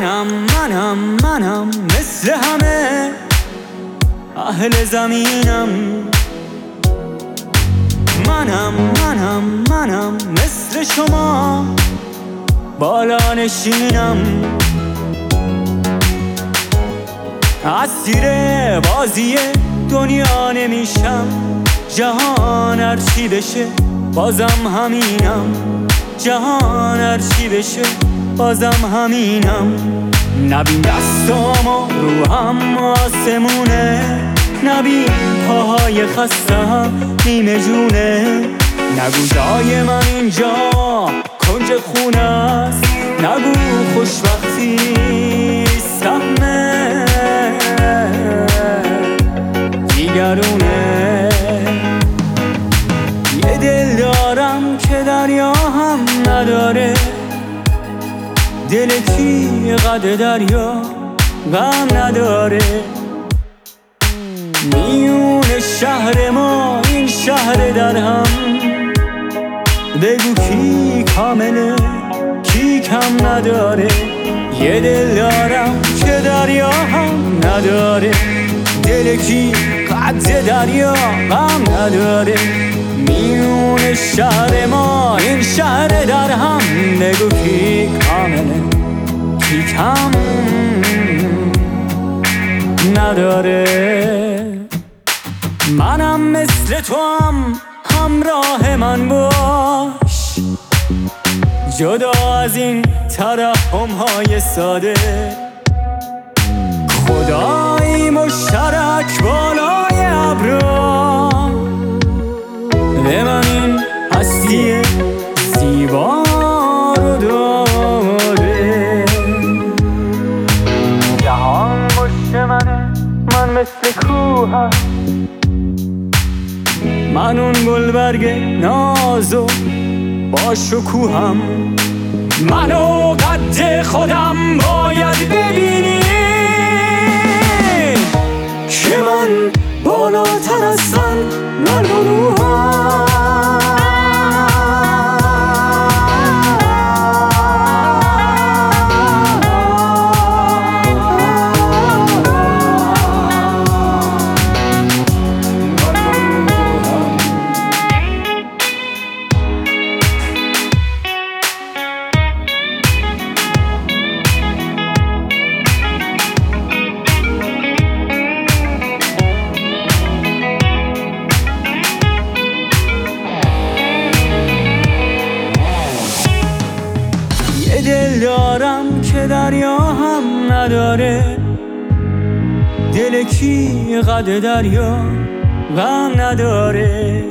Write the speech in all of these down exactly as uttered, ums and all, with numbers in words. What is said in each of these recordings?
منم منم منم مثل همه اهل زمینم. منم منم منم مثل شما بالا نشینم. اسیر بازی دنیا نمیشم، جهان هرچی بشه بازم همینم. جهان هرچی بشه بازم همینم. نبین دستامو رو هم آسمونه، نبین پاهای خسته هم نیمه جونه. نگو جای من اینجا کنج خونه است، نگو خوشبختی سهمه دیگرونه. یه دل دارم که دریا هم نداره، دل کی قد دریا غم نداره. میون شهر ما این شهر در هم، بگو کی کامله کی کم نداره. یه دل دارم که دریا هم نداره، دل کی قد دریا غم نداره. میون شهر ما این شهر در هم، بگو کی کامله کی کم نداره. منم مثل تو هم همراه من باش، جدا از این ترحم های ساده. خدایی مشترک بالای ابرا، به من این هستی زیبا رو داده. جهان مشت منه، من مثل کوهم، من اون گلبرگ نازو با شکوهم. منو قد خودم باید ببینی که من بالاتر از سن نرگروهم. دل دارم که دریا هم نداره، دل کی قد دریا غم نداره.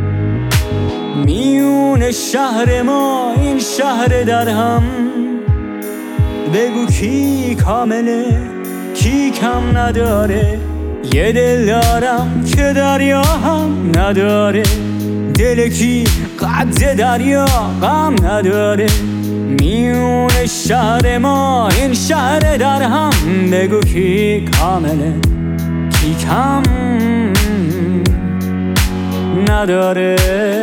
میون شهر ما این شهر در هم، بگو کی کامله کی کم نداره. یه دل دارم که دریا هم نداره، دل کی قد دریا غم نداره. میون شهر ما این شهر در هم، بگو کی کامله کی کم نداره.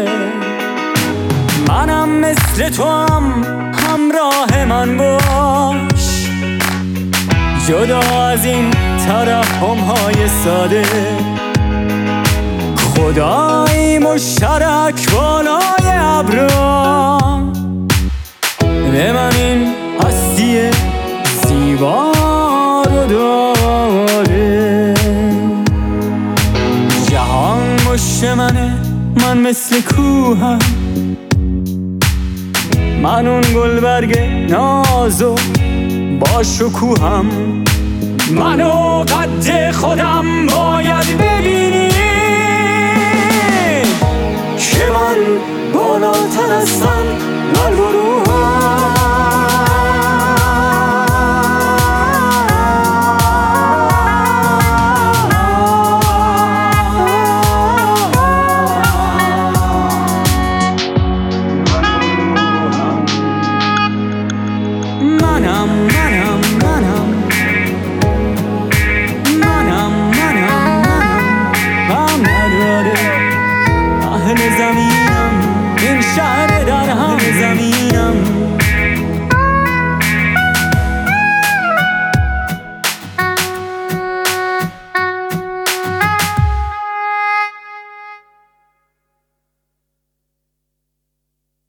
منم مثل تو هم همراه من باش، جدا از این ترحم های ساده. خدایی مشترک بالای ابرا، به من این هستی زیبا رو داده. جهان مشت منه، من مثل کوهم، من اون گلبرگ نازو با شکوهم. منو قد خودم باید ببینی که من بالاتر از سن نرگروهم. منم منم منم منم منم منم غم نداره. اهل زمینم این شهر در هم زمین.